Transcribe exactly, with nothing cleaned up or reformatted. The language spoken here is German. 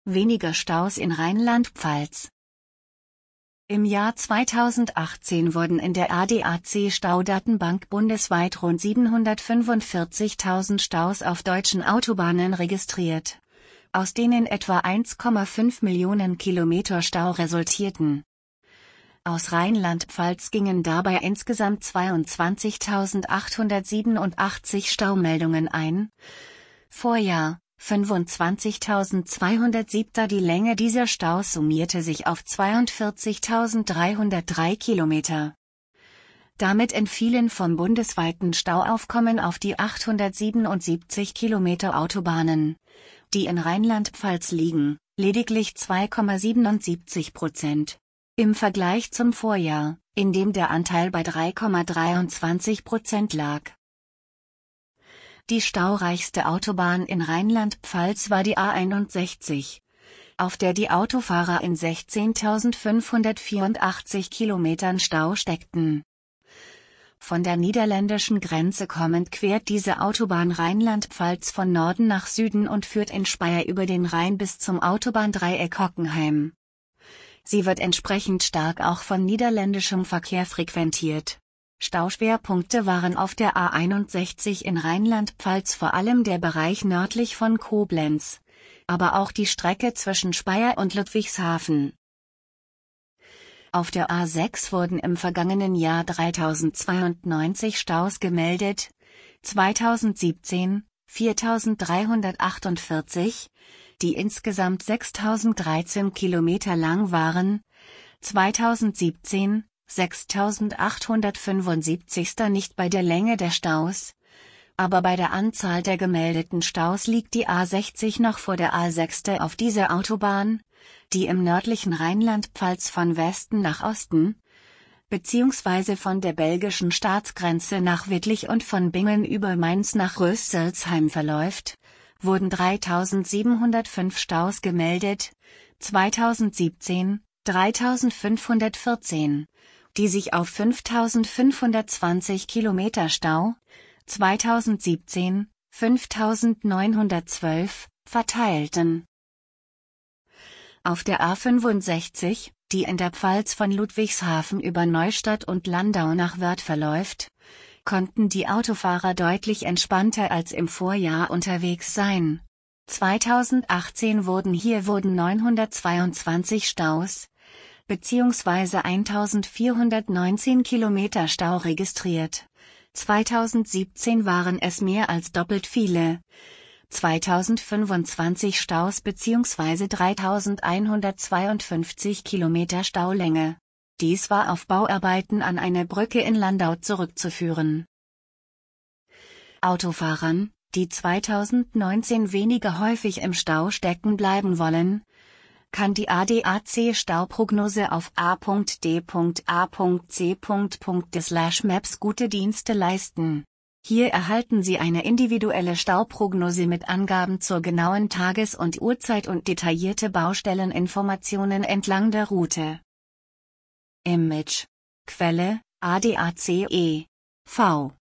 Weniger Staus in Rheinland-Pfalz. Im Jahr zweitausendachtzehn wurden in der A D A C-Staudatenbank bundesweit rund siebenhundertfünfundvierzigtausend Staus auf deutschen Autobahnen registriert, aus denen etwa eins Komma fünf Millionen Kilometer Stau resultierten. Aus Rheinland-Pfalz gingen dabei insgesamt zweiundzwanzigtausendachthundertsiebenundachtzig Staumeldungen ein. Vorjahr fünfundzwanzigtausendzweihundertsieben. Die Länge dieser Staus summierte sich auf zweiundvierzigtausenddreihundertdrei Kilometer. Damit entfielen vom bundesweiten Stauaufkommen auf die achthundertsiebenundsiebzig Kilometer Autobahnen, die in Rheinland-Pfalz liegen, lediglich zwei Komma siebenundsiebzig Prozent. Im Vergleich zum Vorjahr, in dem der Anteil bei drei Komma dreiundzwanzig Prozent lag. Die staureichste Autobahn in Rheinland-Pfalz war die A einundsechzig, auf der die Autofahrer in sechzehntausendfünfhundertvierundachtzig Kilometern Stau steckten. Von der niederländischen Grenze kommend quert diese Autobahn Rheinland-Pfalz von Norden nach Süden und führt in Speyer über den Rhein bis zum Autobahndreieck Hockenheim. Sie wird entsprechend stark auch von niederländischem Verkehr frequentiert. Stauschwerpunkte waren auf der A einundsechzig in Rheinland-Pfalz vor allem der Bereich nördlich von Koblenz, aber auch die Strecke zwischen Speyer und Ludwigshafen. Auf der A sechs wurden im vergangenen Jahr dreitausendzweiundneunzig Staus gemeldet, zweitausendsiebzehn viertausenddreihundertachtundvierzig, die insgesamt sechstausenddreizehn Kilometer lang waren, zweitausendsiebzehn sechstausendachthundertfünfundsiebzig. Nicht bei der Länge der Staus, aber bei der Anzahl der gemeldeten Staus liegt die A sechzig noch vor der A sechs auf dieser Autobahn, die im nördlichen Rheinland-Pfalz von Westen nach Osten, beziehungsweise von der belgischen Staatsgrenze nach Wittlich und von Bingen über Mainz nach Rösselsheim verläuft, wurden dreitausendsiebenhundertfünf Staus gemeldet, zweitausendsiebzehn dreitausendfünfhundertvierzehn, die sich auf fünftausendfünfhundertzwanzig Kilometer Stau, zweitausendsiebzehn fünftausendneunhundertzwölf, verteilten. Auf der A fünfundsechzig, die in der Pfalz von Ludwigshafen über Neustadt und Landau nach Wörth verläuft, konnten die Autofahrer deutlich entspannter als im Vorjahr unterwegs sein. zweitausendachtzehn wurden hier wurden neunhundertzweiundzwanzig Staus, beziehungsweise eintausendvierhundertneunzehn Kilometer Stau registriert. zweitausendsiebzehn waren es mehr als doppelt viele. zweitausendfünfundzwanzig Staus bzw. dreitausendeinhundertzweiundfünfzig Kilometer Staulänge. Dies war auf Bauarbeiten an einer Brücke in Landau zurückzuführen. Autofahrern, die zweitausendneunzehn weniger häufig im Stau stecken bleiben wollen, kann die A D A C-Stauprognose auf a punkt d punkt a punkt c punkt d slash maps gute Dienste leisten. Hier erhalten Sie eine individuelle Stauprognose mit Angaben zur genauen Tages- und Uhrzeit und detaillierte Baustelleninformationen entlang der Route. Image. Quelle: A D A C e V